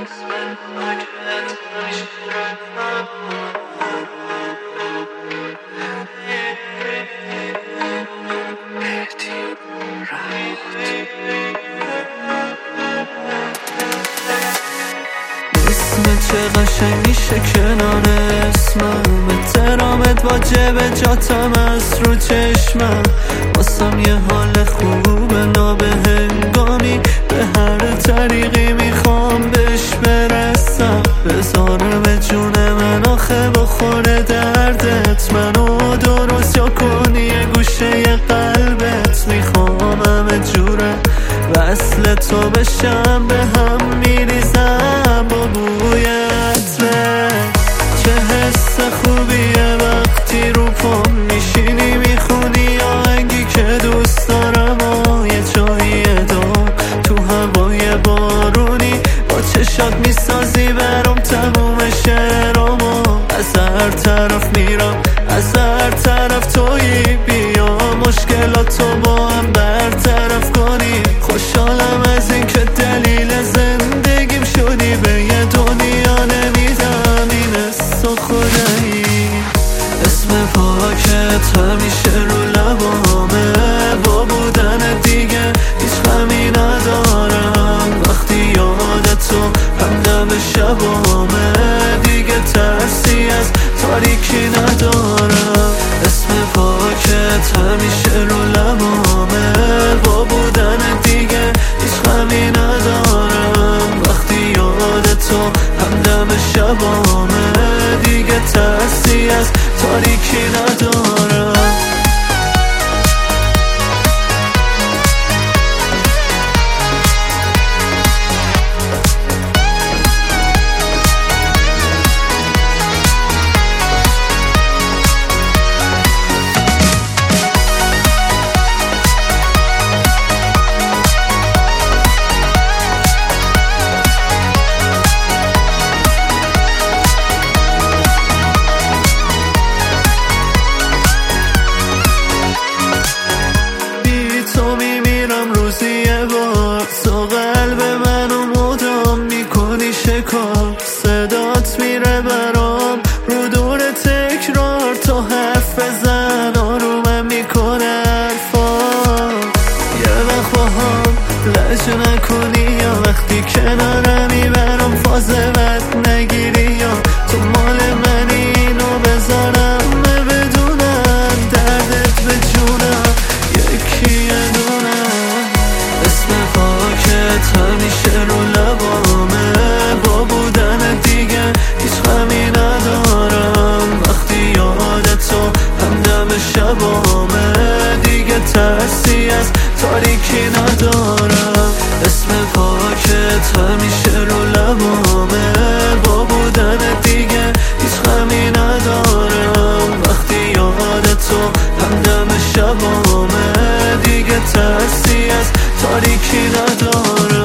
چه قشنگ میشه کنار اسمم، احترامت واجبه جاتم از رو چشمم، واسم یه حال خوبه نابهنگامی، به هر طریقی میخوام بهش برسم، بذاره به جون من آخه بخوره دردت، منو درست یا کنی یه گوشه یه قلبت، میخوام همه جوره وصل تو بشم، به هم میریزم با بوی عطرت، چه حس خوبیه وقتی رو پام میشینی میخونی آهنگی که دوست دارم و یه جایی دار تو هوای بارونی، با چشات میسازی برام تموم شعرامو، از هر طرف میرم از هر طرف تویی، بیا مشکلاتو با هم برطرف کنی، خوشحالم از این که دلیل زندگیم شدی، به یه دنیا نمیدم این حس و خدایی، اسم پاکت همیشه رو لبامه، با بودن دیگه هیچ غمی ندارم، وقتی یادتو همدم شبامه، دیگه ترسی از تاریکی ندارم، اسم پاکت همیشه رو لبامه، با بودن دیگه هیچ غمی ندارم، وقتی یادتو همدم شبامه، دیگه ترسی از تاریکی ندارم. تو قلب منو مدام میکنی شکار، صدات میره برام رو دور تکرار، تو حرف بزن آرومم میکنه حرفا، یه وقت با هم لج نکنی یا وقتی کنارمی برام فازه بد نگیری، یا تو مال منی اینو بذارم بدونم دردت به جونم یکی یه دونم، اسم پاکت همیشه رو لبامه، با بودن دیگه هیچ غمی ندارم، وقتی یادتو همدم شبامه، دیگه ترسی از تاریکی ندارم، اسم پاکت همیشه رو لبامه، با بودن دیگه هیچ غمی ندارم، وقتی یادتو همدم شبامه، دیگه ترسی از تاریکی ندارم.